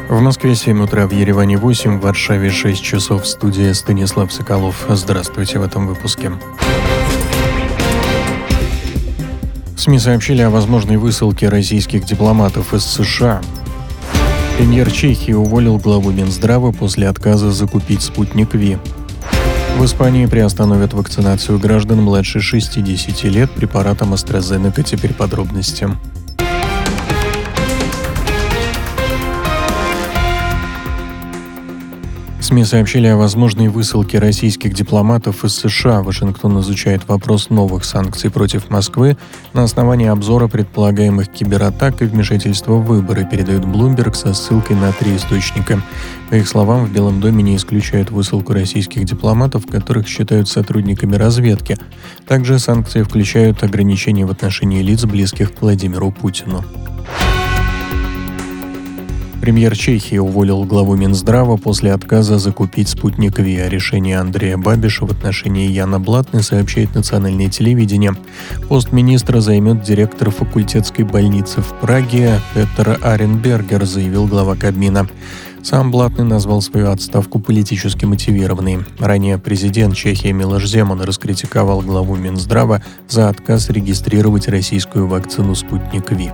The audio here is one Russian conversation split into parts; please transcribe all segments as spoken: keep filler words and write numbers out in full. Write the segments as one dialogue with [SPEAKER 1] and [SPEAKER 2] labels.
[SPEAKER 1] В Москве семь утра, в Ереване восемь, в Варшаве шесть часов. В студии Станислав Соколов. Здравствуйте в этом выпуске. СМИ сообщили о возможной высылке российских дипломатов из США. Премьер Чехии уволил главу Минздрава после отказа закупить «Спутник Ви». В Испании приостановят вакцинацию граждан младше шестидесяти лет препаратом AstraZeneca. Теперь подробности. СМИ сообщили о возможной высылке российских дипломатов из США. Вашингтон изучает вопрос новых санкций против Москвы на основании обзора предполагаемых кибератак и вмешательства в выборы, передает Bloomberg со ссылкой на три источника. По их словам, в Белом доме не исключают высылку российских дипломатов, которых считают сотрудниками разведки. Также санкции включают ограничения в отношении лиц, близких к Владимиру Путину. Премьер Чехии уволил главу Минздрава после отказа закупить «Спутник Ви». О решении Андрея Бабиша в отношении Яна Блатны сообщает национальное телевидение. Пост министра займет директор факультетской больницы в Праге Петер Аренбергер, заявил глава Кабмина. Сам Блатный назвал свою отставку политически мотивированной. Ранее президент Чехии Милош Земан раскритиковал главу Минздрава за отказ регистрировать российскую вакцину «Спутник Ви».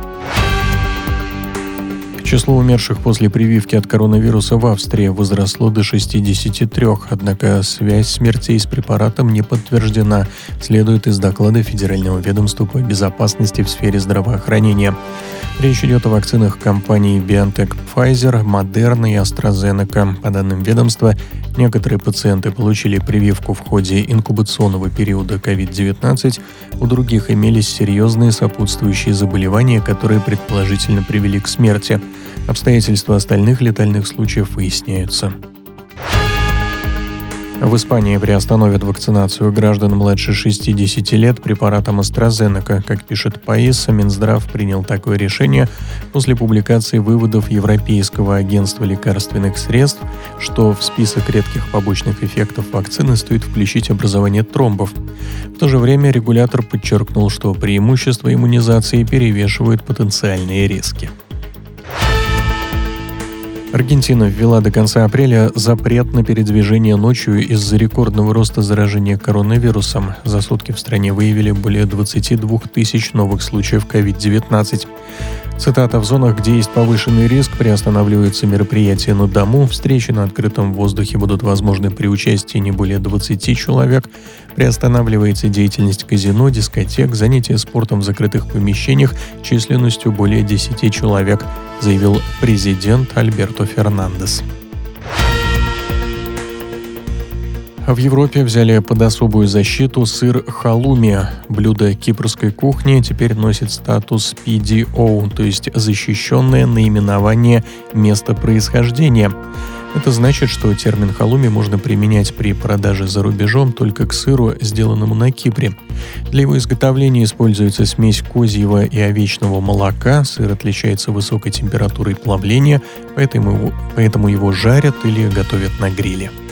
[SPEAKER 1] Число умерших после прививки от коронавируса в Австрии возросло до шестидесяти трёх, однако связь смертей с препаратом не подтверждена, следует из доклада Федерального ведомства по безопасности в сфере здравоохранения. Речь идет о вакцинах компаний BioNTech, Pfizer, Moderna и AstraZeneca. По данным ведомства, некоторые пациенты получили прививку в ходе инкубационного периода ковид девятнадцать, у других имелись серьезные сопутствующие заболевания, которые предположительно привели к смерти. Обстоятельства остальных летальных случаев выясняются. В Испании приостановят вакцинацию граждан младше шестидесяти лет препаратом AstraZeneca. Как пишет ПАИС, Минздрав принял такое решение после публикации выводов Европейского агентства лекарственных средств, что в список редких побочных эффектов вакцины стоит включить образование тромбов. В то же время регулятор подчеркнул, что преимущества иммунизации перевешивают потенциальные риски. Аргентина ввела до конца апреля запрет на передвижение ночью из-за рекордного роста заражения коронавирусом. За сутки в стране выявили более двадцати двух тысяч новых случаев ковид девятнадцать. Цитата: «В зонах, где есть повышенный риск, приостанавливаются мероприятия на дому, встречи на открытом воздухе будут возможны при участии не более двадцати человек, приостанавливается деятельность казино, дискотек, занятия спортом в закрытых помещениях численностью более десяти человек», заявил президент Альберто Фернандес. В Европе взяли под особую защиту сыр халуми. Блюдо кипрской кухни теперь носит статус пи ди о, то есть защищенное наименование места происхождения. Это значит, что термин халуми можно применять при продаже за рубежом только к сыру, сделанному на Кипре. Для его изготовления используется смесь козьего и овечного молока. Сыр отличается высокой температурой плавления, поэтому его, поэтому его жарят или готовят на гриле.